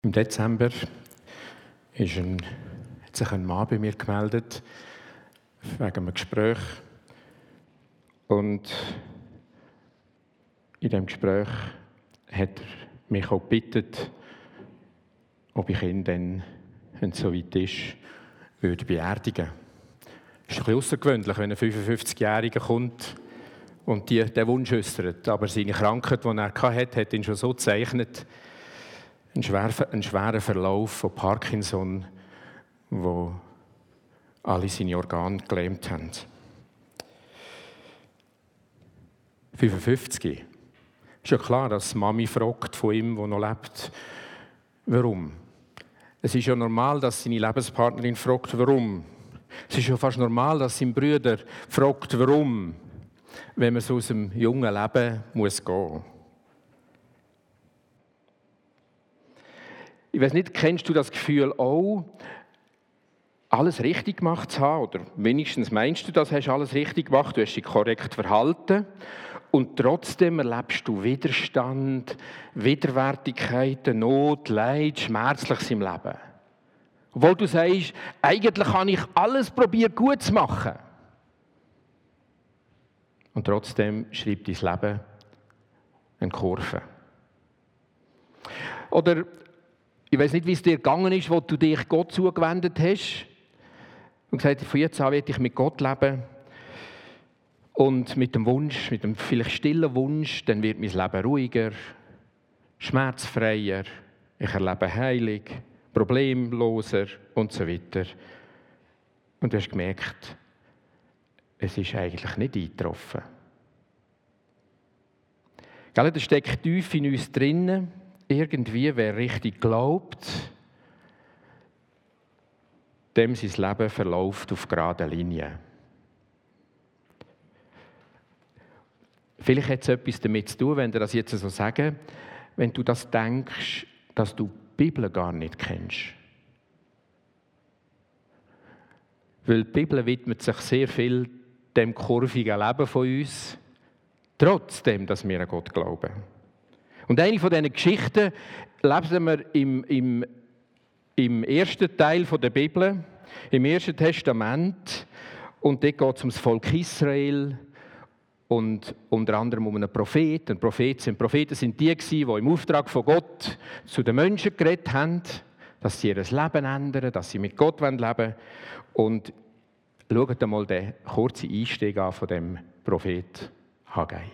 Im Dezember hat sich ein Mann bei mir gemeldet, wegen einem Gespräch. Und in diesem Gespräch hat er mich auch gebeten, ob ich ihn dann, wenn es soweit ist, würde beerdigen. Es ist ein bisschen außergewöhnlich, wenn ein 55-Jähriger kommt und diesen Wunsch äußert. Aber seine Krankheit, die er hatte, hat ihn schon so gezeichnet, einen schweren Verlauf von Parkinson, wo alle seine Organe gelähmt haben. 55. Ist ja klar, dass Mami fragt von ihm, der noch lebt, warum. Es ist ja normal, dass seine Lebenspartnerin fragt, warum. Es ist ja fast normal, dass sein Bruder fragt, warum, wenn man so aus dem jungen Leben muss gehen. Ich weiß nicht, kennst du das Gefühl auch, alles richtig gemacht zu haben? Oder wenigstens meinst du, das hast alles richtig gemacht, du hast dich korrekt verhalten. Und trotzdem erlebst du Widerstand, Widerwärtigkeiten, Not, Leid, Schmerzliches im Leben. Obwohl du sagst, eigentlich habe ich alles probiert gut zu machen. Und trotzdem schreibt dein Leben eine Kurve. Oder ich weiß nicht, wie es dir gegangen ist, wo du dich Gott zugewendet hast und gesagt hast, von jetzt an will ich mit Gott leben. Und mit dem Wunsch, mit dem vielleicht stillen Wunsch, dann wird mein Leben ruhiger, schmerzfreier, ich erlebe heilig, problemloser und so weiter. Und du hast gemerkt, es ist eigentlich nicht eingetroffen. Das steckt tief in uns drinnen. Irgendwie, wer richtig glaubt, dem sein Leben verläuft auf geraden Linien. Vielleicht hat es etwas damit zu tun, wenn wir das jetzt so sagen, wenn du das denkst, dass du die Bibel gar nicht kennst. Weil die Bibel widmet sich sehr viel dem kurvigen Leben von uns, trotzdem, dass wir an Gott glauben. Und eine von diesen Geschichten lesen wir im ersten Teil der Bibel, im Ersten Testament. Und dort geht es um das Volk Israel und unter anderem um einen Propheten. Propheten sind die, die im Auftrag von Gott zu den Menschen geredet haben, dass sie ihr Leben ändern, dass sie mit Gott leben wollen. Und schaut einmal den kurzen Einstieg an von dem Prophet Haggai.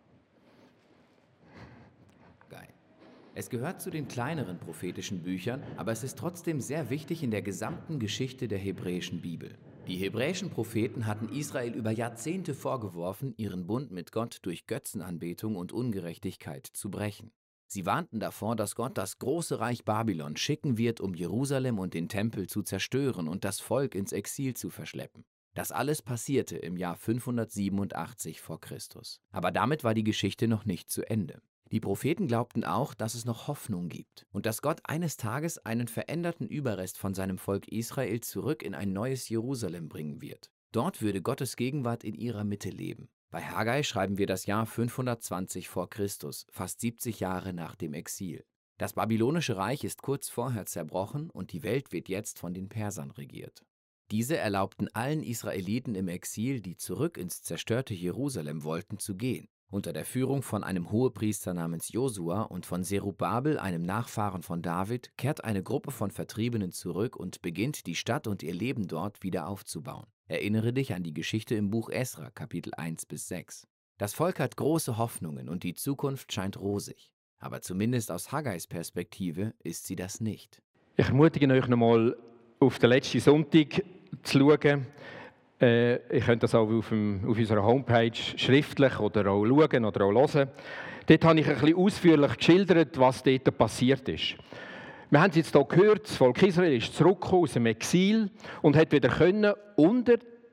Es gehört zu den kleineren prophetischen Büchern, aber es ist trotzdem sehr wichtig in der gesamten Geschichte der hebräischen Bibel. Die hebräischen Propheten hatten Israel über Jahrzehnte vorgeworfen, ihren Bund mit Gott durch Götzenanbetung und Ungerechtigkeit zu brechen. Sie warnten davor, dass Gott das große Reich Babylon schicken wird, um Jerusalem und den Tempel zu zerstören und das Volk ins Exil zu verschleppen. Das alles passierte im Jahr 587 vor Christus. Aber damit war die Geschichte noch nicht zu Ende. Die Propheten glaubten auch, dass es noch Hoffnung gibt und dass Gott eines Tages einen veränderten Überrest von seinem Volk Israel zurück in ein neues Jerusalem bringen wird. Dort würde Gottes Gegenwart in ihrer Mitte leben. Bei Haggai schreiben wir das Jahr 520 vor Christus, fast 70 Jahre nach dem Exil. Das babylonische Reich ist kurz vorher zerbrochen und die Welt wird jetzt von den Persern regiert. Diese erlaubten allen Israeliten im Exil, die zurück ins zerstörte Jerusalem wollten, zu gehen. Unter der Führung von einem Hohepriester namens Josua und von Zerubabel, einem Nachfahren von David, kehrt eine Gruppe von Vertriebenen zurück und beginnt, die Stadt und ihr Leben dort wieder aufzubauen. Erinnere dich an die Geschichte im Buch Esra, Kapitel 1-6. Das Volk hat große Hoffnungen und die Zukunft scheint rosig. Aber zumindest aus Haggais Perspektive ist sie das nicht. Ich ermutige euch nochmal, auf den letzten Sonntag zu schauen. Ihr könnt das auch auf unserer Homepage schriftlich oder auch schauen oder auch hören. Dort habe ich ein bisschen ausführlich geschildert, was dort passiert ist. Wir haben es jetzt hier gehört, das Volk Israel ist zurückgekommen aus dem Exil und hat wieder können unter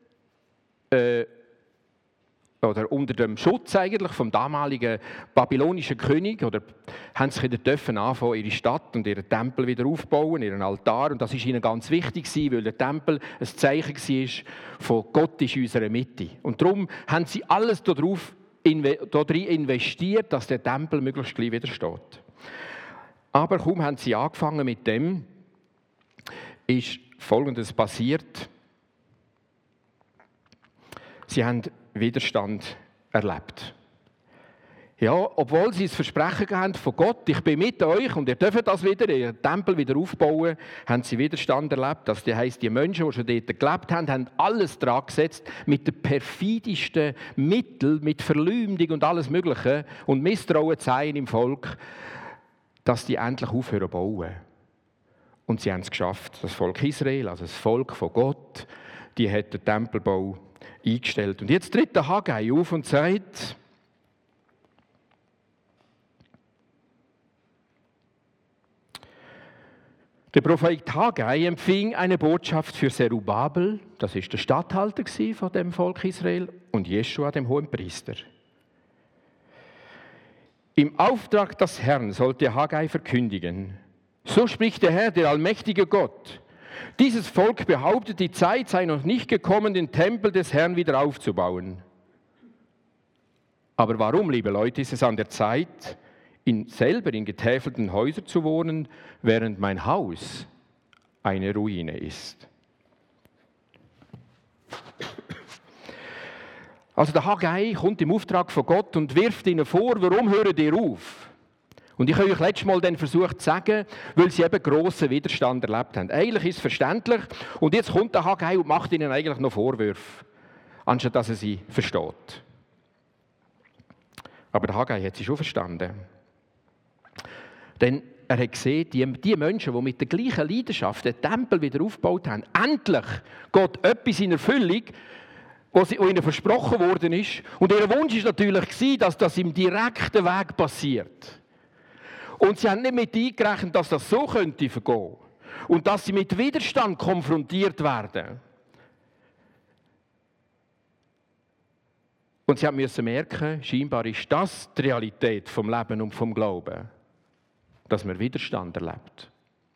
dem Schutz eigentlich vom damaligen babylonischen König, oder haben sich wieder dürfen anfangen, ihre Stadt und ihren Tempel wieder aufbauen, ihren Altar. Und das ist ihnen ganz wichtig, weil der Tempel ein Zeichen war von Gott ist in unserer Mitte. Und darum haben sie alles darin investiert, dass der Tempel möglichst gleich wieder steht. Aber kaum haben sie angefangen mit dem, ist Folgendes passiert. Sie haben Widerstand erlebt. Ja, obwohl sie das Versprechen haben von Gott, ich bin mit euch und ihr dürft das wieder, ihren Tempel wieder aufbauen, haben sie Widerstand erlebt. Das heisst, die Menschen, die schon dort gelebt haben, haben alles dran gesetzt, mit den perfidesten Mitteln, mit Verleumdung und alles Mögliche und Misstrauen zeigen im Volk, dass die endlich aufhören zu bauen. Und sie haben es geschafft. Das Volk Israel, also das Volk von Gott, die hat den Tempelbau eingestellt. Und jetzt tritt der Haggai auf und sagt, der Prophet Haggai empfing eine Botschaft für Zerubabel, das ist der Statthalter von dem Volk Israel, und Jeschua, dem Hohenpriester. Im Auftrag des Herrn sollte Haggai verkündigen: So spricht der Herr, der allmächtige Gott. Dieses Volk behauptet, die Zeit sei noch nicht gekommen, den Tempel des Herrn wieder aufzubauen. Aber warum, liebe Leute, ist es an der Zeit, selber in getäfelten Häusern zu wohnen, während mein Haus eine Ruine ist? Also der Haggai kommt im Auftrag von Gott und wirft ihnen vor, warum hört ihr auf? Und ich habe euch letztes Mal dann versucht zu sagen, weil sie eben grossen Widerstand erlebt haben. Eigentlich ist es verständlich. Und jetzt kommt der Haggai und macht ihnen eigentlich noch Vorwürfe, anstatt dass er sie versteht. Aber der Haggai hat sie schon verstanden. Denn er hat gesehen, die Menschen, die mit der gleichen Leidenschaft den Tempel wieder aufgebaut haben, endlich geht etwas in Erfüllung, was ihnen versprochen worden ist. Und ihr Wunsch war natürlich, dass das im direkten Weg passiert. Und sie haben nicht mit eingerechnet, dass das so könnte vergehen. Und dass sie mit Widerstand konfrontiert werden. Und sie mussten merken, scheinbar ist das die Realität vom Leben und vom Glauben. Dass man Widerstand erlebt.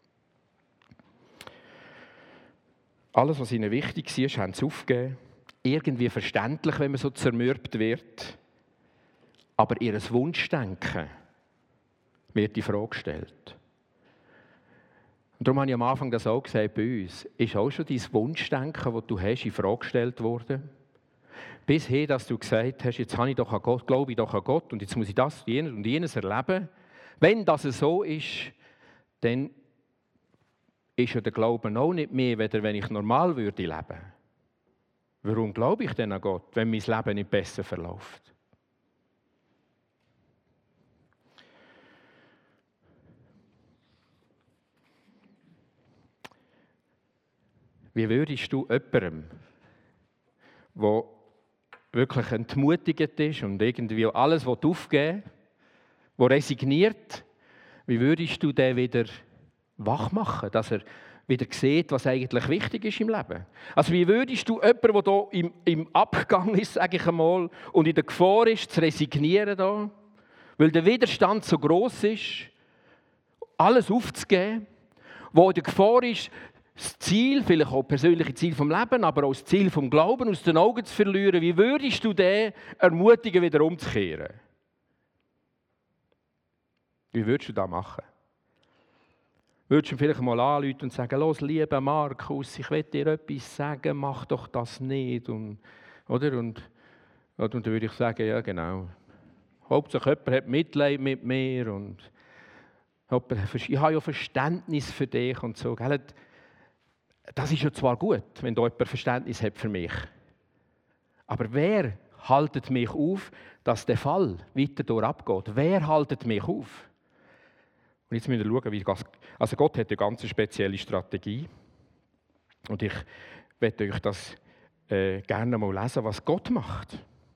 Alles, was ihnen wichtig war, haben sie aufgegeben. Irgendwie verständlich, wenn man so zermürbt wird. Aber ihr Wunschdenken wird in Frage gestellt. Und darum habe ich am Anfang das auch gesagt, bei uns ist auch schon dein Wunschdenken, das du hast, in Frage gestellt worden. Bis hin, dass du gesagt hast, jetzt habe ich doch an Gott, glaube ich doch an Gott und jetzt muss ich das und jenes erleben. Wenn das so ist, dann ist ja der Glaube auch nicht mehr, weder wenn ich normal würde leben. Warum glaube ich denn an Gott, wenn mein Leben nicht besser verläuft? Wie würdest du jemandem, der wirklich entmutigt ist und irgendwie alles aufgeben will, der resigniert, wie würdest du den wieder wach machen, dass er wieder sieht, was eigentlich wichtig ist im Leben? Also wie würdest du jemanden, der hier im Abgang ist, sage ich einmal, und in der Gefahr ist, zu resignieren, da, weil der Widerstand so gross ist, alles aufzugeben, wo in der Gefahr ist, das Ziel, vielleicht auch das persönliche Ziel vom Leben, aber auch das Ziel vom Glauben aus den Augen zu verlieren, wie würdest du den ermutigen, wieder umzukehren? Wie würdest du das machen? Würdest du ihm vielleicht mal anrufen und sagen, los, lieber Markus, ich will dir etwas sagen, mach doch das nicht. Und dann würde ich sagen, ja genau. Hauptsache jemand hat Mitleid mit mir und ich habe ja Verständnis für dich und so. Das ist ja zwar gut, wenn da jemand Verständnis hat für mich. Aber wer haltet mich auf, dass der Fall weiter durchabgeht? Wer haltet mich auf? Und jetzt müssen wir schauen, wie das. Also Gott hat eine ganz spezielle Strategie. Und ich möchte euch das gerne mal lesen, was Gott macht.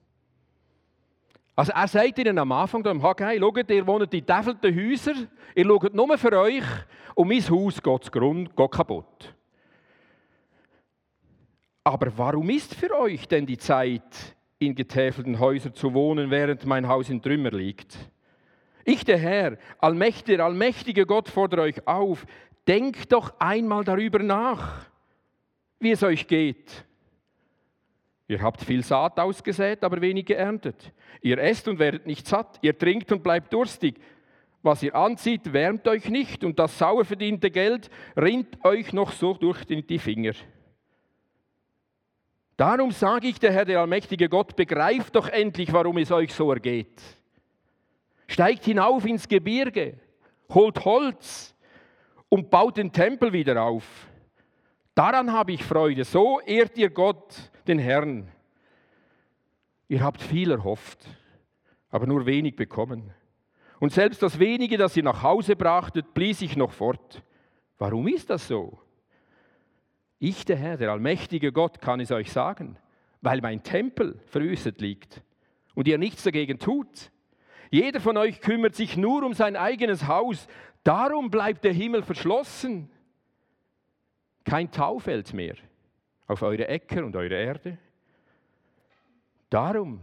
Also er sagt ihnen am Anfang im Haggai, schaut, ihr wohnt in getäfelten Häusern, ihr schaut nur für euch und mein Haus geht kaputt. Aber warum ist für euch denn die Zeit, in getäfelten Häusern zu wohnen, während mein Haus in Trümmer liegt? Ich, der Herr, allmächtige Gott, fordere euch auf, denkt doch einmal darüber nach, wie es euch geht. Ihr habt viel Saat ausgesät, aber wenig geerntet. Ihr esst und werdet nicht satt, ihr trinkt und bleibt durstig. was ihr anzieht, wärmt euch nicht und das sauer verdiente Geld rinnt euch noch so durch die Finger. Darum sage ich, der Herr, der allmächtige Gott, begreift doch endlich, warum es euch so ergeht. Steigt hinauf ins Gebirge, holt Holz und baut den Tempel wieder auf. Daran habe ich Freude, so ehrt ihr Gott, den Herrn. Ihr habt viel erhofft, aber nur wenig bekommen. Und selbst das wenige, das ihr nach Hause brachtet, blies ich noch fort. Warum ist das so? Ich, der Herr, der allmächtige Gott, kann es euch sagen, weil mein Tempel verwüstet liegt und ihr nichts dagegen tut. Jeder von euch kümmert sich nur um sein eigenes Haus, darum bleibt der Himmel verschlossen. Kein Tau fällt mehr auf eure Äcker und eure Erde. Darum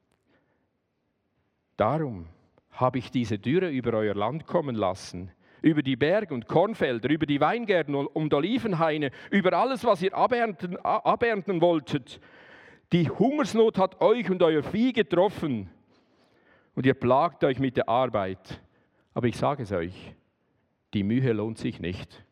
habe ich diese Dürre über euer Land kommen lassen, über die Berge und Kornfelder, über die Weingärten und Olivenhaine, über alles, was ihr abernten wolltet. Die Hungersnot hat euch und euer Vieh getroffen und ihr plagt euch mit der Arbeit. Aber ich sage es euch, die Mühe lohnt sich nicht.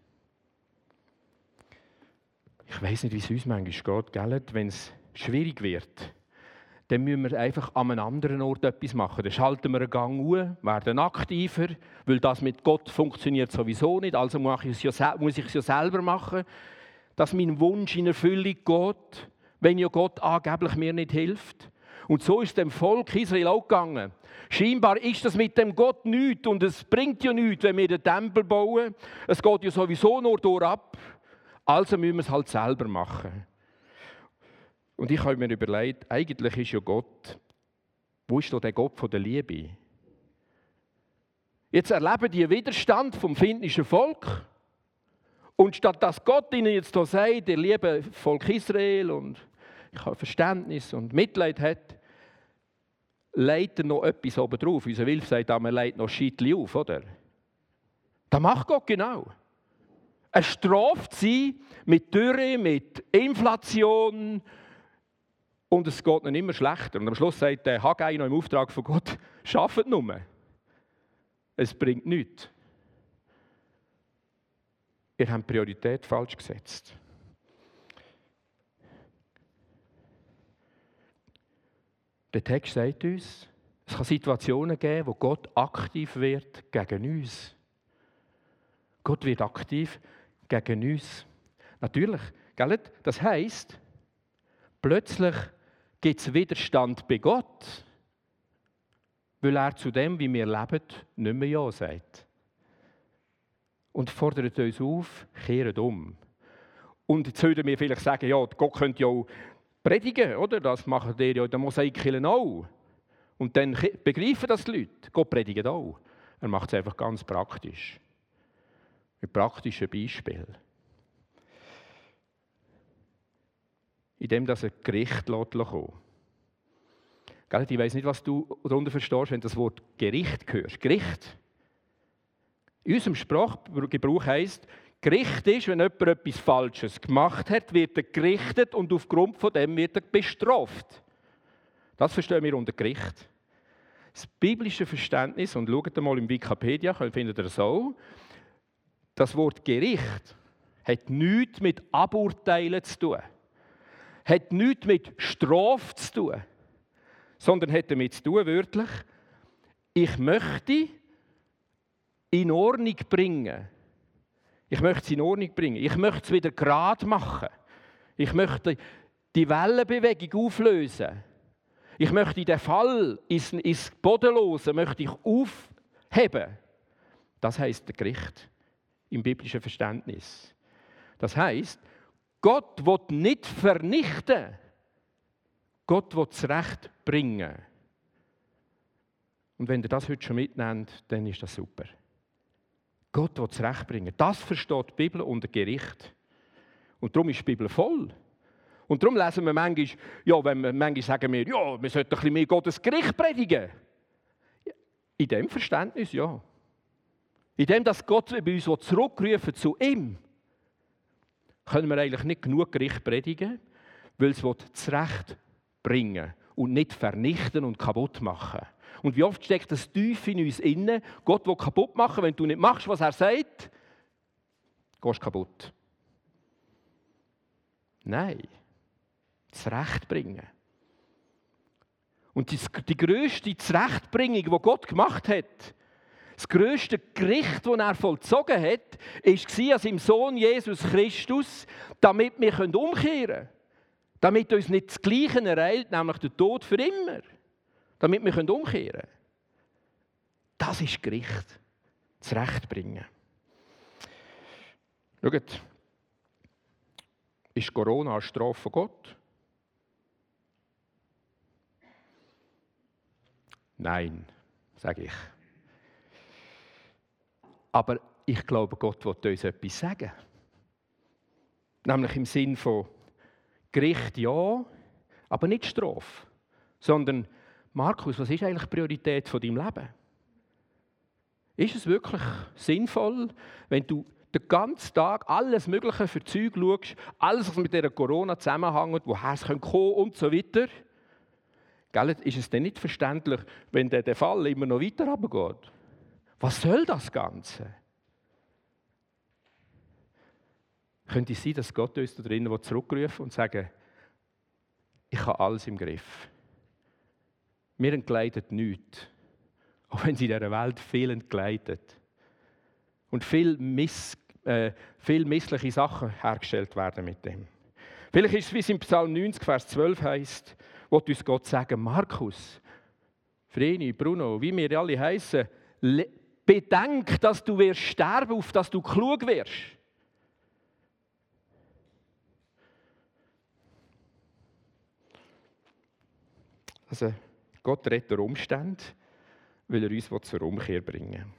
Ich weiß nicht, wie es uns manchmal geht, gell? Wenn es schwierig wird, dann müssen wir einfach an einem anderen Ort etwas machen. Dann schalten wir einen Gang um, werden aktiver, weil das mit Gott funktioniert sowieso nicht, also muss ich es ja selber machen, dass mein Wunsch in Erfüllung geht, wenn ja Gott angeblich mir nicht hilft. Und so ist dem Volk Israel auch gegangen. Scheinbar ist das mit dem Gott nichts und es bringt ja nichts, wenn wir den Tempel bauen. Es geht ja sowieso nur durchab, also müssen wir es halt selber machen. Und ich habe mir überlegt, eigentlich ist ja Gott, wo ist da der Gott von der Liebe? Jetzt erleben die Widerstand vom finnischen Volk. Und statt dass Gott ihnen jetzt hier sagt, ihr liebe Volk Israel und ich habe Verständnis und Mitleid hat, legt er noch etwas oben drauf. Unser Wilf sagt, man legt noch Scheitchen auf, oder? Das macht Gott genau. Er straft sie mit Dürre, mit Inflation, und es geht ihnen immer schlechter. Und am Schluss sagt der Haggai noch im Auftrag von Gott, schafft nur. Es bringt nichts. Ihr habt die Priorität falsch gesetzt. Der Text sagt uns, es kann Situationen geben, wo Gott aktiv wird gegen uns. Gott wird aktiv gegen uns. Natürlich, gell? Das heisst, plötzlich gibt es Widerstand bei Gott, weil er zu dem, wie wir leben, nicht mehr Ja sagt. Und fordert uns auf, kehrt um. Und jetzt würden wir vielleicht sagen, ja, Gott könnte ja auch predigen, oder? Das machen die ja in den Mosaikkirchen auch. Und dann begreifen das die Leute. Gott predigt auch. Er macht es einfach ganz praktisch. Mit praktischen Beispielen. Indem er ein Gericht kommen lässt. Ich weiss nicht, was du darunter verstehst, wenn du das Wort Gericht hörst. Gericht. In unserem Sprachgebrauch heisst, Gericht ist, wenn jemand etwas Falsches gemacht hat, wird er gerichtet und aufgrund von dem wird er bestraft. Das verstehen wir unter Gericht. Das biblische Verständnis, und schaut mal im Wikipedia, findet ihr so, das Wort Gericht hat nichts mit Aburteilen zu tun. Hat nichts mit Strafe zu tun, sondern hat damit zu tun, wörtlich, ich möchte in Ordnung bringen. Ich möchte es in Ordnung bringen. Ich möchte es wieder gerade machen. Ich möchte die Wellenbewegung auflösen. Ich möchte den Fall ins Bodenlose möchte ich aufheben. Das heisst der Gericht im biblischen Verständnis. Das heisst, Gott will nicht vernichten. Gott will das Recht bringen. Und wenn ihr das heute schon mitnehmt, dann ist das super. Gott will das Recht bringen. Das versteht die Bibel unter Gericht. Und darum ist die Bibel voll. Und darum lesen wir manchmal, ja, manchmal sagen wir, ja, wir sollten ein bisschen mehr Gottes Gericht predigen. In dem Verständnis, ja. In dem, dass Gott bei uns zurückrufen zu ihm, können wir eigentlich nicht genug Gericht predigen, weil es das Recht bringen und nicht vernichten und kaputt machen. Und wie oft steckt das tief in uns inne? Gott will kaputt machen, wenn du nicht machst, was er sagt, gehst du kaputt. Nein, das Recht bringen. Und die grösste Zurechtbringung, die Gott gemacht hat, das grösste Gericht, das er vollzogen hat, war an seinem Sohn Jesus Christus, damit wir umkehren können. Damit uns nicht das Gleiche ereilt, nämlich der Tod für immer. Damit wir umkehren können. Das ist Gericht. Das Recht bringen. Schaut, ist Corona eine Strafe von Gott? Nein, sage ich. Aber ich glaube, Gott will uns etwas sagen. Nämlich im Sinn von Gericht ja, aber nicht Strafe. Sondern, Markus, was ist eigentlich die Priorität von deinem Leben? Ist es wirklich sinnvoll, wenn du den ganzen Tag alles Mögliche für Zeug schaust, alles, was mit dieser Corona zusammenhängt, woher es kommen könnte und so weiter? Gell, ist es denn nicht verständlich, wenn der Fall immer noch weiter runtergeht? Was soll das Ganze? Könnte es sein, dass Gott uns da drinnen zurückrufen und sagen, ich habe alles im Griff. Mir entgleitet nichts. Auch wenn sie in dieser Welt viel entgleitet. Und viel missliche Sachen hergestellt werden mit dem. Vielleicht ist es, wie es im Psalm 90, Vers 12 heisst, wo uns Gott sagen, Markus, Vreni, Bruno, wie wir alle heissen, bedenk, dass du wirst sterben, auf dass du klug wirst. Also, Gott rettet den Umstände, weil er uns zur Umkehr bringen will.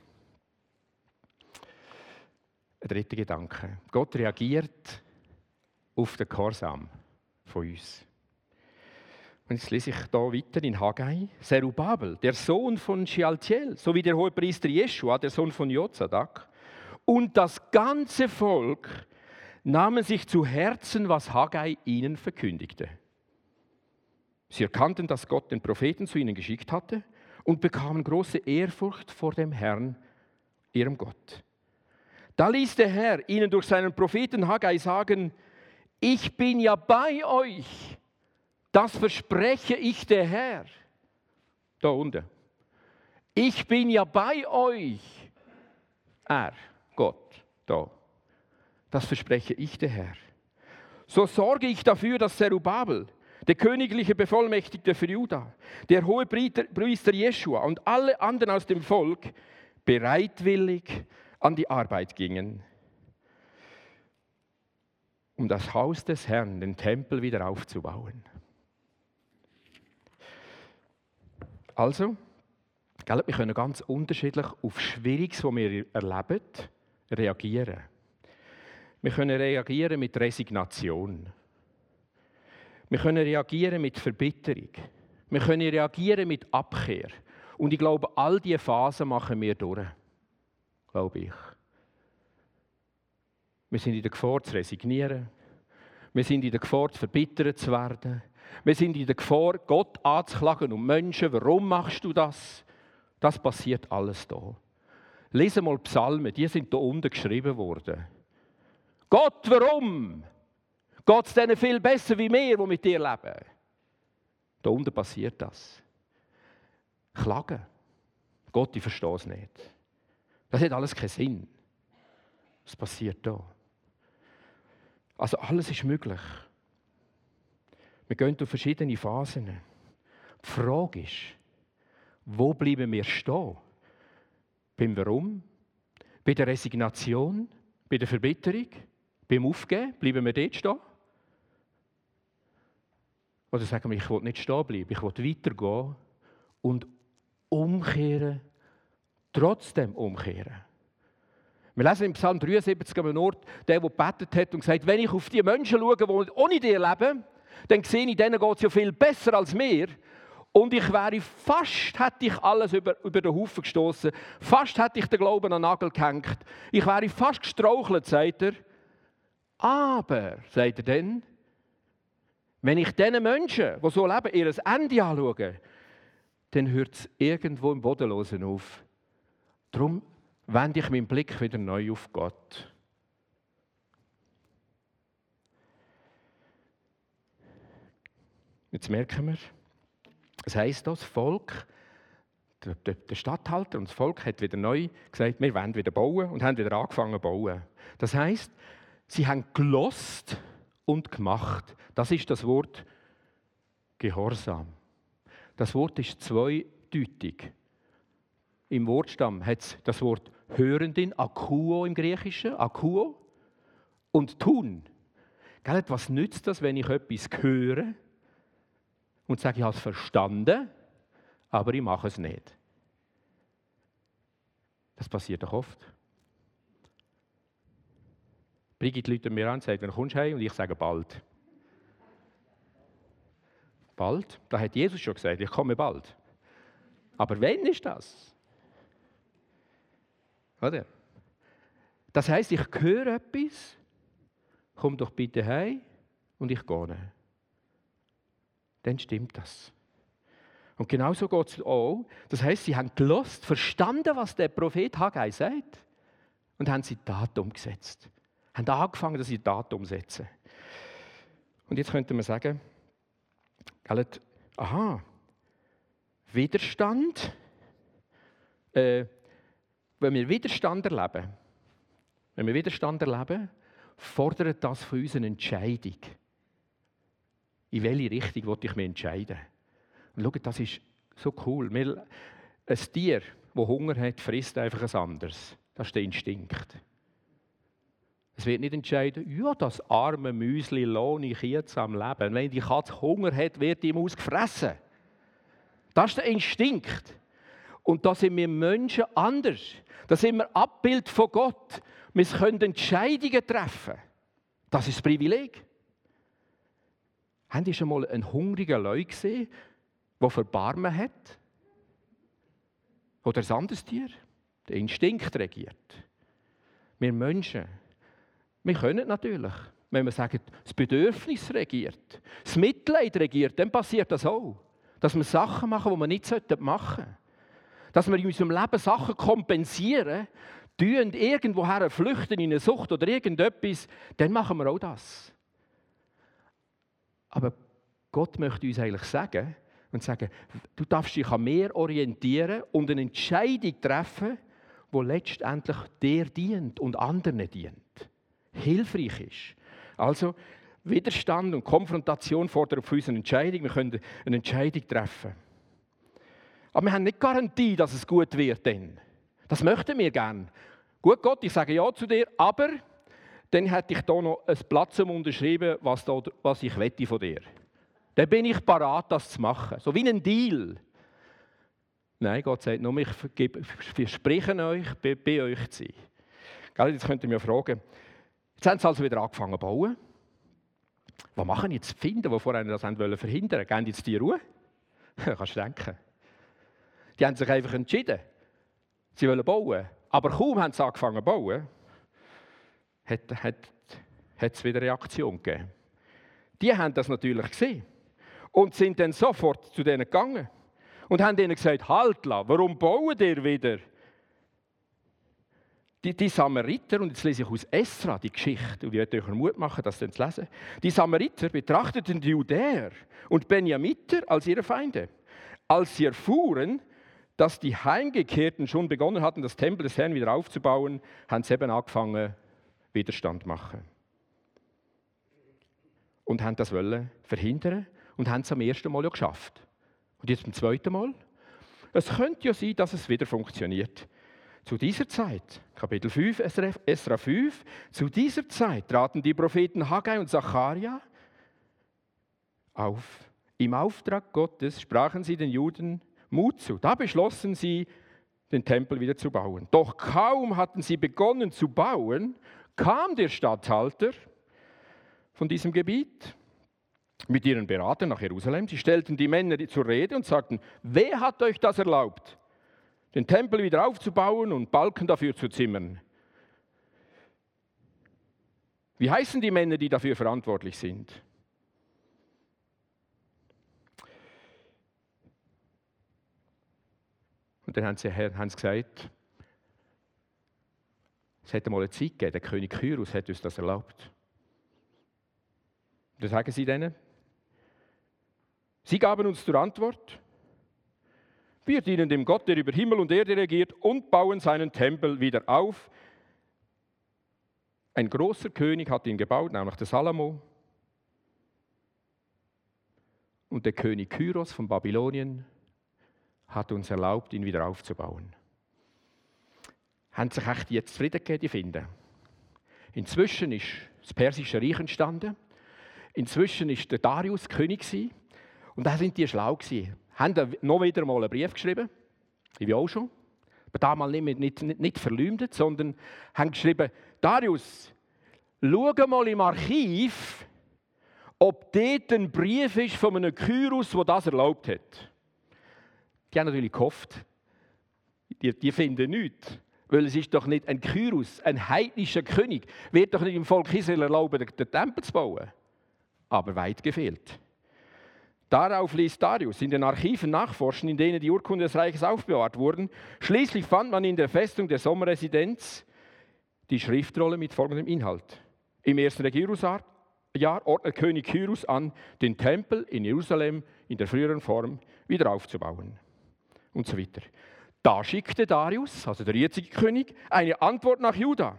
Ein dritter Gedanke. Gott reagiert auf den Gehorsam von uns. Und jetzt lese ich hier weiter in Haggai. Zerubabel, der Sohn von Shealtiel, sowie der Hohepriester Jeschua, der Sohn von Jozadak, und das ganze Volk nahmen sich zu Herzen, was Haggai ihnen verkündigte. Sie erkannten, dass Gott den Propheten zu ihnen geschickt hatte und bekamen große Ehrfurcht vor dem Herrn, ihrem Gott. Da ließ der Herr ihnen durch seinen Propheten Haggai sagen, ich bin ja bei euch, das verspreche ich der Herr. Da unten. Ich bin ja bei euch. Er, Gott, da. Das verspreche ich der Herr. So sorge ich dafür, dass Zerubabel, der königliche Bevollmächtigte für Juda, der Hohepriester Jeschua und alle anderen aus dem Volk bereitwillig an die Arbeit gingen, um das Haus des Herrn, den Tempel, wieder aufzubauen. Also, wir können ganz unterschiedlich auf Schwieriges, was wir erleben, reagieren. Wir können reagieren mit Resignation. Wir können reagieren mit Verbitterung. Wir können reagieren mit Abkehr. Und ich glaube, all diese Phasen machen wir durch. Glaube ich. Wir sind in der Gefahr zu resignieren. Wir sind in der Gefahr, verbittert zu werden. Wir sind in der Gefahr, Gott anzuklagen und Menschen. Warum machst du das? Das passiert alles da. Lese mal Psalmen, die sind da unten geschrieben worden. Gott, warum? Geht es denen viel besser wie wir, die mit dir leben? Da unten passiert das. Klagen. Gott, ich verstehe es nicht. Das hat alles keinen Sinn. Was passiert da? Also alles ist möglich. Wir gehen durch verschiedene Phasen. Die Frage ist, wo bleiben wir stehen? Beim Warum? Bei der Resignation? Bei der Verbitterung? Beim Aufgeben? Bleiben wir dort stehen? Oder sagen wir, ich will nicht stehen bleiben, ich will weitergehen und umkehren, trotzdem umkehren. Wir lesen im Psalm 73 am Ort, der gebetet hat und gesagt, wenn ich auf die Menschen schaue, die ohne dir leben, dann sehe ich, denen geht es ja viel besser als mir. Und ich wäre fast, hätte ich alles über den Haufen gestoßen, fast hätte ich den Glauben an den Nagel gehängt. Ich wäre fast gestrauchelt, sagt er. Aber, sagt er dann, wenn ich diesen Menschen, die so leben, ihr Ende anschaue, dann hört es irgendwo im Bodenlosen auf. Darum wende ich meinen Blick wieder neu auf Gott. Jetzt merken wir, es heisst, das Volk, der Statthalter und das Volk hat wieder neu gesagt, wir wollen wieder bauen und haben wieder angefangen zu bauen. Das heisst, sie haben gelost und gemacht. Das ist das Wort Gehorsam. Das Wort ist zweideutig. Im Wortstamm hat es das Wort Hörendin, akuo im Griechischen, akuo, und tun. Gell, was nützt das, wenn ich etwas höre und sage, ich habe es verstanden, aber ich mache es nicht? Das passiert doch oft. Brigitte läutet mir an und sagt, wann kommst du heim? Und ich sage, bald. Bald? Da hat Jesus schon gesagt, ich komme bald. Aber wann ist das? Oder? Das heisst, ich höre etwas, komm doch bitte heim und ich gehe. Dann stimmt das. Und genauso geht es auch. Das heisst, sie haben gehört, verstanden, was der Prophet Haggai sagt und haben sie in die Tat umgesetzt. Haben angefangen, das in die Tat umzusetzen. Und jetzt könnte man sagen, aha, Widerstand. Wenn wir Widerstand erleben, fordert das von uns eine Entscheidung. In welche Richtung will ich mich entscheiden? Und schaut, das ist so cool. Ein Tier, das Hunger hat, frisst einfach ein anderes. Das ist der Instinkt. Es wird nicht entscheiden, ja, das arme Müsli lohne ich jetzt am Leben. Wenn die Katze Hunger hat, wird die Maus gefressen. Das ist der Instinkt. Und da sind wir Menschen anders. Da sind wir Abbild von Gott. Wir können Entscheidungen treffen. Das ist das Privileg. Haben Sie schon mal einen hungrigen Löwe gesehen, der Verbarmen hat? Oder ein anderes Tier? Der Instinkt regiert. Wir Menschen, wir können natürlich, wenn wir sagen, das Bedürfnis regiert, das Mitleid regiert, dann passiert das auch. Dass wir Sachen machen, die wir nicht machen sollten. Dass wir in unserem Leben Sachen kompensieren, irgendwoher flüchten in eine Sucht oder irgendetwas, dann machen wir auch das. Aber Gott möchte uns eigentlich sagen, du darfst dich an mir orientieren und eine Entscheidung treffen, die letztendlich dir dient und anderen dient. Hilfreich ist. Also, Widerstand und Konfrontation fordern auf unsere Entscheidung. Wir können eine Entscheidung treffen. Aber wir haben nicht Garantie, dass es gut wird. Denn. Das möchten wir gerne. Gut, Gott, ich sage ja zu dir, aber dann hätte ich hier noch ein Blatt zum Unterschreiben, was ich wette von dir. Dann bin ich parat, das zu machen. So wie ein Deal. Nein, Gott sagt nur, ich verspreche euch, bei euch zu sein. Jetzt könnt ihr mich fragen, jetzt haben sie also wieder angefangen zu bauen. Was machen jetzt die Finder, die vorher das verhindern wollten? Geben jetzt die Ruhe? Kannst du denken. Die haben sich einfach entschieden. Sie wollen bauen. Aber kaum haben sie angefangen zu bauen, hat es wieder Reaktion gegeben. Die haben das natürlich gesehen und sind dann sofort zu denen gegangen und haben ihnen gesagt, halt, warum bauen ihr wieder? Die Samariter, und jetzt lese ich aus Esra die Geschichte, und ich werde euch Mut machen, das dann zu lesen. Die Samariter betrachteten die Judäer und Benjamiter als ihre Feinde. Als sie erfuhren, dass die Heimgekehrten schon begonnen hatten, das Tempel des Herrn wieder aufzubauen, haben sie eben angefangen, Widerstand zu machen. Und haben das wollen verhindern und haben es am ersten Mal ja geschafft. Und jetzt beim zweiten Mal? Es könnte ja sein, dass es wieder funktioniert. Zu dieser Zeit, Kapitel 5, Esra 5, zu dieser Zeit traten die Propheten Haggai und Zacharia auf. Im Auftrag Gottes sprachen sie den Juden Mut zu. Da beschlossen sie, den Tempel wieder zu bauen. Doch kaum hatten sie begonnen zu bauen, kam der Statthalter von diesem Gebiet mit ihren Beratern nach Jerusalem. Sie stellten die Männer zur Rede und sagten, wer hat euch das erlaubt, den Tempel wieder aufzubauen und Balken dafür zu zimmern? Wie heißen die Männer, die dafür verantwortlich sind? Und dann haben sie gesagt, es hätte mal eine Zeit gegeben, der König Kyros hat uns das erlaubt. Und dann sagen sie denen, sie gaben uns zur Antwort, wir dienen dem Gott, der über Himmel und Erde regiert, und bauen seinen Tempel wieder auf. Ein großer König hat ihn gebaut, nämlich der Salomo. Und der König Kyros von Babylonien hat uns erlaubt, ihn wieder aufzubauen. Haben sich echt jetzt zufrieden gegeben, die Finden? Inzwischen ist das Persische Reich entstanden. Inzwischen war der Darius König gewesen. Und da sind die schlau gewesen. Haben noch wieder mal einen Brief geschrieben, wie auch schon. Aber damals nicht verleumdet, sondern haben geschrieben, Darius, schau mal im Archiv, ob dort ein Brief ist von einem Kyros, der das erlaubt hat. Die haben natürlich gehofft, die finden nichts. Weil es ist doch nicht ein Kyros, ein heidnischer König, wird doch nicht im Volk Israel erlauben, den Tempel zu bauen. Aber weit gefehlt. Darauf ließ Darius in den Archiven nachforschen, in denen die Urkunden des Reiches aufbewahrt wurden. Schließlich fand man in der Festung der Sommerresidenz die Schriftrolle mit folgendem Inhalt. Im ersten Regierungsjahr ordnet König Kyros an, den Tempel in Jerusalem in der früheren Form wieder aufzubauen. Und so weiter. Da schickte Darius, also der jetzige König, eine Antwort nach Juda.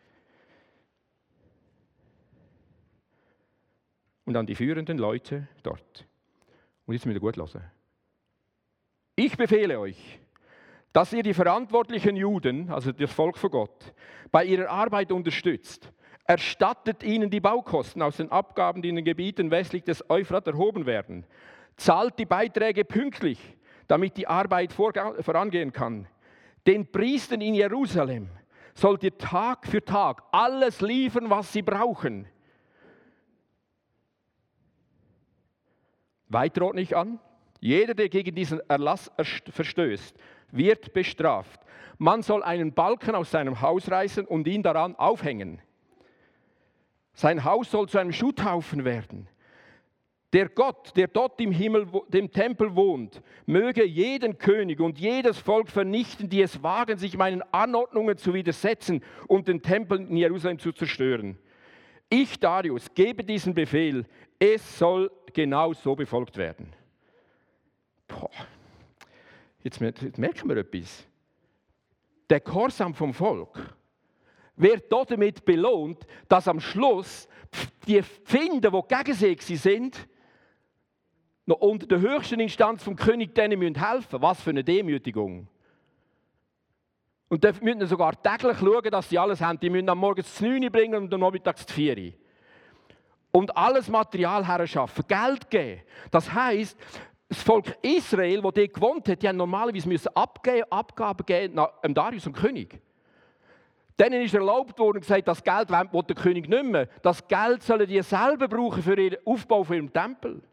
Und an die führenden Leute dort. Und jetzt müsst ihr gut hören. Ich befehle euch, dass ihr die verantwortlichen Juden, also das Volk von Gott, bei ihrer Arbeit unterstützt. Erstattet ihnen die Baukosten aus den Abgaben, die in den Gebieten westlich des Euphrat erhoben werden. Zahlt die Beiträge pünktlich, damit die Arbeit vorangehen kann. Den Priestern in Jerusalem sollt ihr Tag für Tag alles liefern, was sie brauchen. Weiter ordne ich an, jeder, der gegen diesen Erlass verstößt, wird bestraft. Man soll einen Balken aus seinem Haus reißen und ihn daran aufhängen. Sein Haus soll zu einem Schutthaufen werden. Der Gott, der dort im Himmel, dem Tempel wohnt, möge jeden König und jedes Volk vernichten, die es wagen, sich meinen Anordnungen zu widersetzen und den Tempel in Jerusalem zu zerstören. Ich, Darius, gebe diesen Befehl, es soll genau so befolgt werden. Jetzt merken wir etwas. Der Gehorsam vom Volk wird damit belohnt, dass am Schluss die Finden, die gegen sie sind, noch unter der höchsten Instanz vom König denen helfen müssen. Was für eine Demütigung. Und dann müssen sie sogar täglich schauen, dass sie alles haben. Die müssen am Morgen das 9 Uhr bringen und am Nachmittag das 4 Uhr. Und alles Material herschaffen, Geld geben. Das heisst, das Volk Israel, das dort gewohnt hat, die haben normalerweise Abgaben geben an Darius und König. Denen ist erlaubt worden und gesagt, das Geld will der König nicht mehr. Das Geld sollen die selber brauchen für den Aufbau von ihrem Tempel.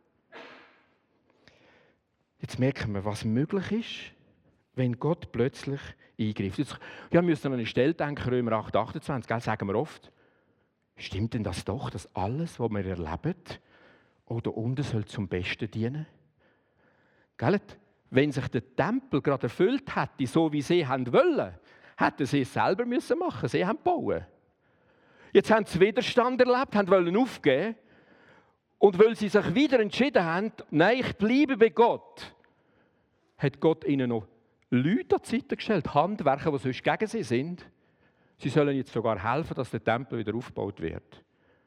Jetzt merken wir, was möglich ist, wenn Gott plötzlich eingreift. Jetzt, wir müssen an eine Stelle denken, Römer 8, 28, gell, sagen wir oft. Stimmt denn das doch, dass alles, was wir erleben, oder unten soll zum Besten dienen? Gell? Wenn sich der Tempel gerade erfüllt hätte, so wie sie wollen, hätten sie es selber machen müssen. Sie haben bauen. Jetzt haben sie Widerstand erlebt, wollen aufgeben. Und weil sie sich wieder entschieden haben, nein, ich bleibe bei Gott, hat Gott ihnen noch Leute an die Seite gestellt, Handwerker, die sonst gegen sie sind. Sie sollen jetzt sogar helfen, dass der Tempel wieder aufgebaut wird.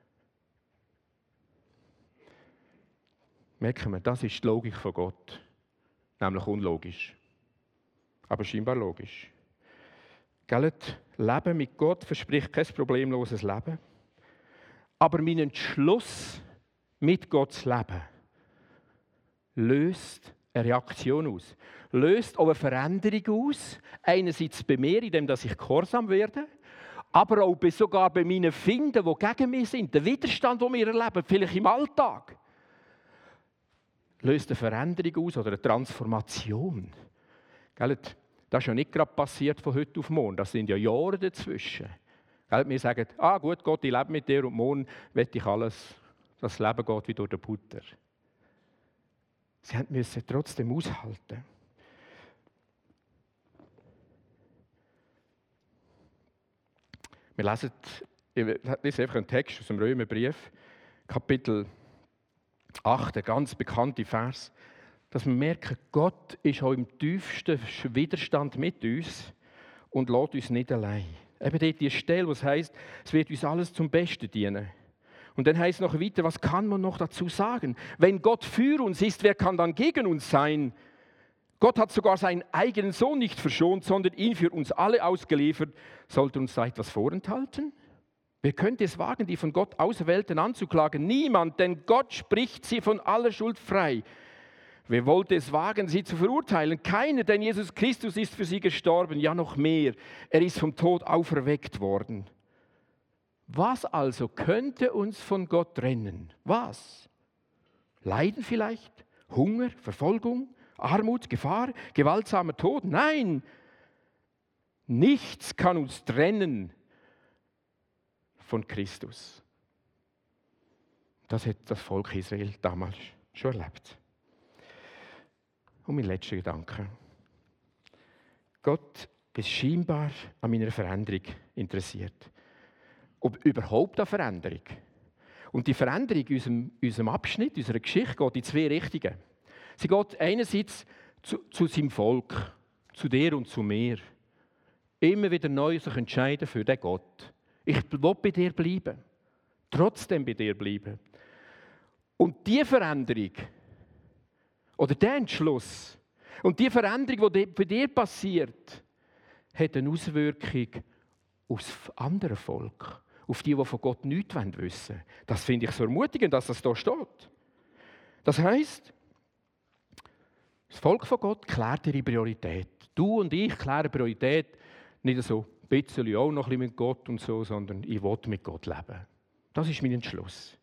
Merken wir, das ist die Logik von Gott. Nämlich unlogisch. Aber scheinbar logisch. Gell? Leben mit Gott verspricht kein problemloses Leben. Aber mein Entschluss, mit Gott zu leben, löst eine Reaktion aus. Löst auch eine Veränderung aus. Einerseits bei mir, indem ich gehorsam werde, aber auch sogar bei meinen Finden, die gegen mich sind. Der Widerstand, den wir erleben, vielleicht im Alltag, löst eine Veränderung aus oder eine Transformation. Gell? Das ist ja nicht gerade passiert von heute auf morgen. Das sind ja Jahre dazwischen. Gell? Wir sagen, gut, Gott, ich lebe mit dir und morgen will ich alles. Das Leben geht wie durch den Butter. Sie mussten trotzdem aushalten. Wir lesen, ich lese einfach einen Text aus dem Römerbrief, Kapitel 8, der ganz bekannte Vers, dass wir merken, Gott ist auch im tiefsten Widerstand mit uns und lässt uns nicht allein. Eben dort die Stelle, wo es heisst, es wird uns alles zum Besten dienen. Und dann heißt es noch weiter, was kann man noch dazu sagen? Wenn Gott für uns ist, wer kann dann gegen uns sein? Gott hat sogar seinen eigenen Sohn nicht verschont, sondern ihn für uns alle ausgeliefert. Sollte uns da etwas vorenthalten? Wer könnte es wagen, die von Gott Auserwählten anzuklagen? Niemand, denn Gott spricht sie von aller Schuld frei. Wer wollte es wagen, sie zu verurteilen? Keiner, denn Jesus Christus ist für sie gestorben, ja noch mehr. Er ist vom Tod auferweckt worden. Was also könnte uns von Gott trennen? Was? Leiden vielleicht? Hunger? Verfolgung? Armut? Gefahr? Gewaltsamer Tod? Nein! Nichts kann uns trennen von Christus. Das hat das Volk Israel damals schon erlebt. Und mein letzter Gedanke. Gott ist scheinbar an meiner Veränderung interessiert. Ob überhaupt eine Veränderung. Und die Veränderung in unserem Abschnitt, unserer Geschichte, geht in zwei Richtungen. Sie geht einerseits zu seinem Volk, zu dir und zu mir. Immer wieder neu sich entscheiden für den Gott. Ich will bei dir bleiben. Trotzdem bei dir bleiben. Und diese Veränderung, oder der Entschluss, und die Veränderung, die bei dir passiert, hat eine Auswirkung auf andere Volk. Auf die von Gott nichts wissen wollen. Das finde ich so ermutigend, dass das da steht. Das heisst, das Volk von Gott klärt ihre Priorität. Du und ich klären Priorität nicht so ein bisschen auch noch ein bisschen mit Gott und so, sondern ich will mit Gott leben. Das ist mein Entschluss.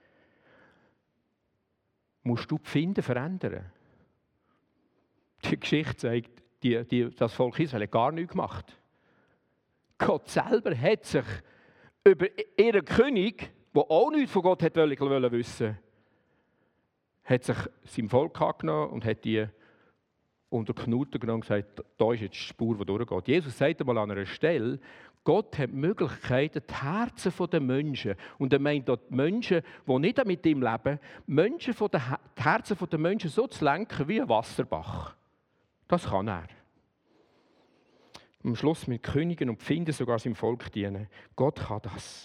Musst du die Befinden verändern? Die Geschichte zeigt, das Volk Israel hat gar nichts gemacht. Gott selber hat sich über ihren König, der auch nichts von Gott wollte wissen, hat sich sein Volk angenommen und hat die unter Knuten genommen und gesagt, da ist jetzt die Spur, die durchgeht. Jesus sagt einmal an einer Stelle, Gott hat die Möglichkeit, die Herzen der Menschen, und er meint dort die Menschen, die nicht mit ihm leben, die Herzen der Menschen so zu lenken wie ein Wasserbach. Das kann er. Am Schluss mit Königen und Pfinden sogar seinem Volk dienen. Gott kann das.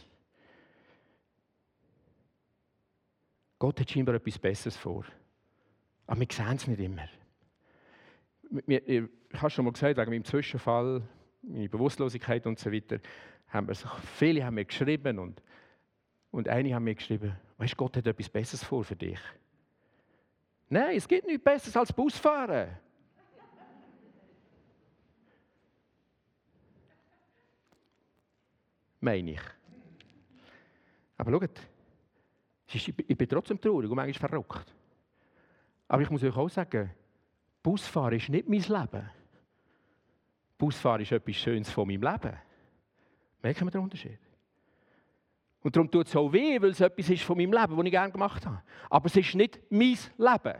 Gott hat scheinbar etwas Besseres vor. Aber wir sehen es nicht immer. Ich habe schon mal gesagt, wegen meinem Zwischenfall, meine Bewusstlosigkeit und so weiter, viele haben mir geschrieben und einige haben mir geschrieben, weißt du, Gott hat etwas Besseres vor für dich. Nein, es gibt nichts Besseres als Busfahren. Meine ich. Aber schaut, ich bin trotzdem traurig und manchmal verrückt. Aber ich muss euch auch sagen, Busfahren ist nicht mein Leben. Busfahren ist etwas Schönes von meinem Leben. Merken wir den Unterschied? Und darum tut es auch weh, weil es etwas ist von meinem Leben, das ich gerne gemacht habe. Aber es ist nicht mein Leben.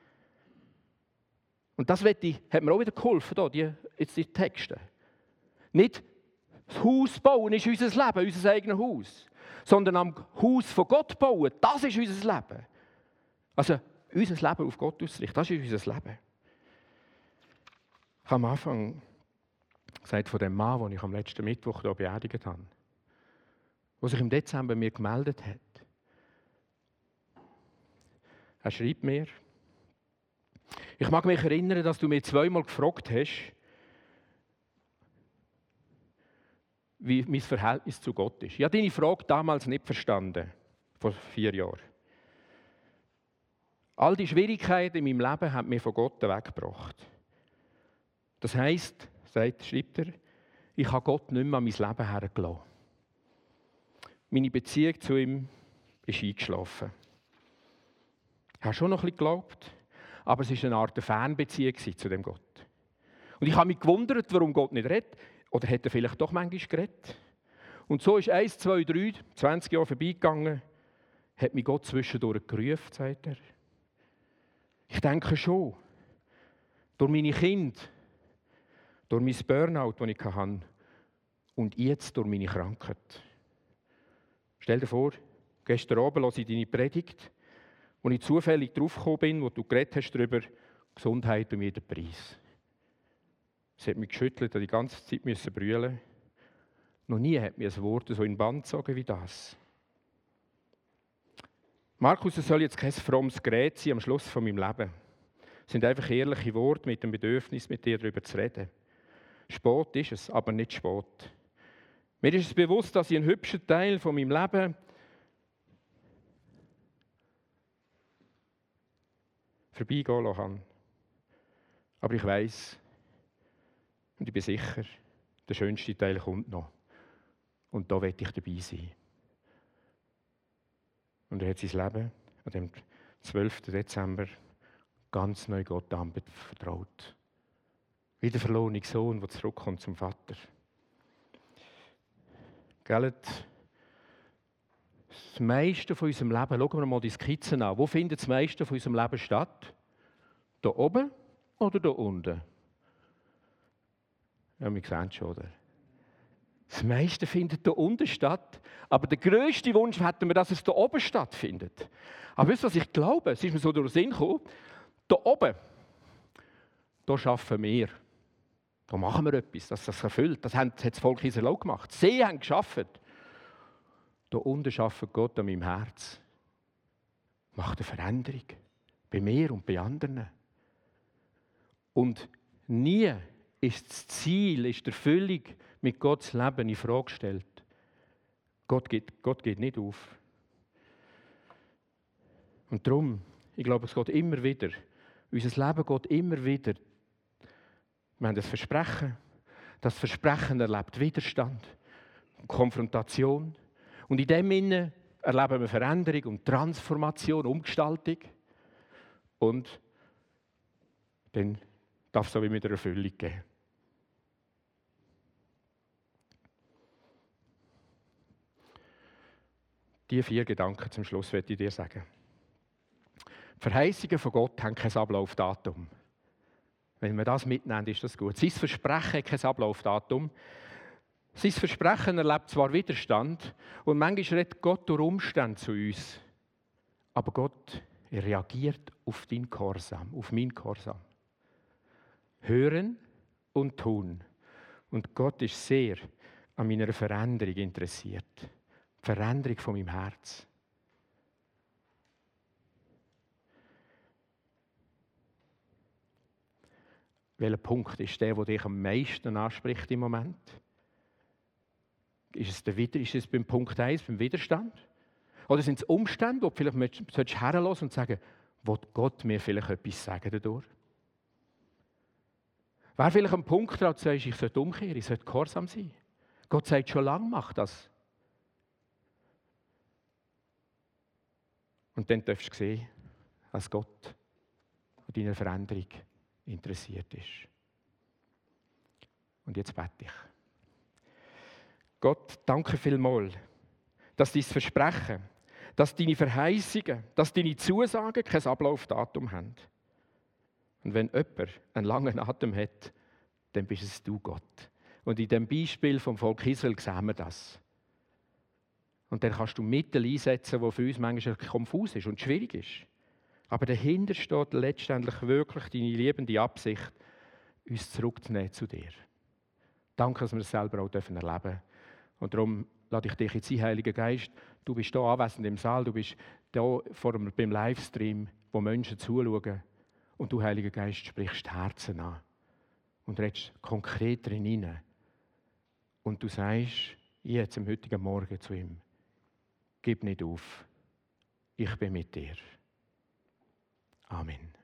Und das hat mir auch wieder geholfen, die Texte. Nicht das Haus bauen ist unser Leben, unser eigenes Haus. Sondern am Haus von Gott bauen, das ist unser Leben. Also unser Leben auf Gott ausrichten, das ist unser Leben. Ich habe am Anfang gesagt von dem Mann, den ich am letzten Mittwoch hier beerdigt habe, der sich im Dezember mir gemeldet hat. Er schreibt mir, ich mag mich erinnern, dass du mir zweimal gefragt hast, wie mein Verhältnis zu Gott ist. Ich habe deine Frage damals nicht verstanden, vor 4 Jahren. All die Schwierigkeiten in meinem Leben haben mich von Gott weggebracht. Das heisst, schreibt er, ich habe Gott nicht mehr an mein Leben hergelassen. Meine Beziehung zu ihm ist eingeschlafen. Ich habe schon noch ein bisschen geglaubt, aber es war eine Art Fernbeziehung zu dem Gott. Und ich habe mich gewundert, warum Gott nicht redet. Oder hätte er vielleicht doch manchmal geredet? Und so ist 1, 2, 3, 20 Jahre vorbeigegangen, hat mich Gott zwischendurch gerufen, sagt er. Ich denke schon, durch meine Kinder, durch mein Burnout, das ich hatte, und jetzt durch meine Krankheit. Stell dir vor, gestern Abend höre ich deine Predigt, wo ich zufällig draufgekommen bin, wo du geredet hast darüber, Gesundheit um jeden Preis. Es hat mich geschüttelt, ich die ganze Zeit brüllen. Noch nie hat mir ein Wort so in den Band gezogen wie das. Markus, es soll jetzt kein frommes Gerät sein am Schluss von meinem Leben. Es sind einfach ehrliche Worte mit dem Bedürfnis, mit dir darüber zu reden. Spät ist es, aber nicht spät. Mir ist es bewusst, dass ich einen hübschen Teil von meinem Leben vorbeigehen lassen kann. Aber ich weiss und ich bin sicher, der schönste Teil kommt noch. Und da will ich dabei sein. Und er hat sein Leben an dem 12. Dezember ganz neu Gott anvertraut. Wie der verlorene Sohn, der zurückkommt zum Vater. Gell? Das meiste von unserem Leben, schauen wir mal die Skizzen an. Wo findet das meiste von unserem Leben statt? Da oben oder da unten? Ja, wir sehen es schon, oder? Das meiste findet da unten statt, aber der grösste Wunsch hätten wir, dass es da oben stattfindet. Aber wisst ihr, was ich glaube? Es ist mir so durch den Sinn gekommen, da oben, da arbeiten wir. Da machen wir etwas, dass das erfüllt. Das hat das Volk Israel auch gemacht. Sie haben gearbeitet. Da unten arbeitet Gott an meinem Herz. Macht eine Veränderung. Bei mir und bei anderen. Und nie ist das Ziel, ist die Erfüllung mit Gottes Leben in Frage gestellt. Gott geht nicht auf. Und darum, ich glaube, es geht immer wieder. Unser Leben geht immer wieder. Wir haben das Versprechen. Das Versprechen erlebt Widerstand, Konfrontation. Und in dem Sinne erleben wir Veränderung und Transformation, Umgestaltung. Und dann darf es so wie mit einer Erfüllung geben. Diese 4 Gedanken zum Schluss möchte ich dir sagen. Die Verheißungen von Gott haben kein Ablaufdatum. Wenn wir das mitnehmen, ist das gut. Sein Versprechen hat kein Ablaufdatum. Sein Versprechen erlebt zwar Widerstand und manchmal redet Gott durch Umstände zu uns. Aber Gott reagiert auf deinen Gehorsam, auf meinen Gehorsam. Hören und tun. Und Gott ist sehr an meiner Veränderung interessiert. Die Veränderung von meinem Herz. Welcher Punkt ist der dich am meisten anspricht im Moment? Ist es beim Punkt 1, beim Widerstand? Oder sind es Umstände, wo du vielleicht herlassen und sagen, will Gott mir vielleicht etwas sagen dadurch? Wäre vielleicht ein Punkt, wo du sagst, ich sollte umkehren, ich sollte gehorsam sein. Gott sagt schon lange, mach das. Und dann darfst du sehen, dass Gott an deiner Veränderung interessiert ist. Und jetzt bete ich. Gott, danke vielmals, dass dein Versprechen, dass deine Verheißungen, dass deine Zusagen kein Ablaufdatum haben. Und wenn jemand einen langen Atem hat, dann bist es du, Gott. Und in dem Beispiel vom Volk Israel sehen wir das. Und dann kannst du Mittel einsetzen, die für uns manchmal konfus ist und schwierig ist. Aber dahinter steht letztendlich wirklich deine liebende Absicht, uns zurückzunehmen zu dir. Danke, dass wir es selber auch erleben dürfen. Und darum lade ich dich jetzt ein, Heiliger Geist. Du bist hier anwesend im Saal, du bist hier beim Livestream, wo Menschen zuschauen. Und du, Heiliger Geist, sprichst die Herzen an und redest konkret drin hinein. Und du sagst jetzt am heutigen Morgen zu ihm, gib nicht auf, ich bin mit dir. Amen.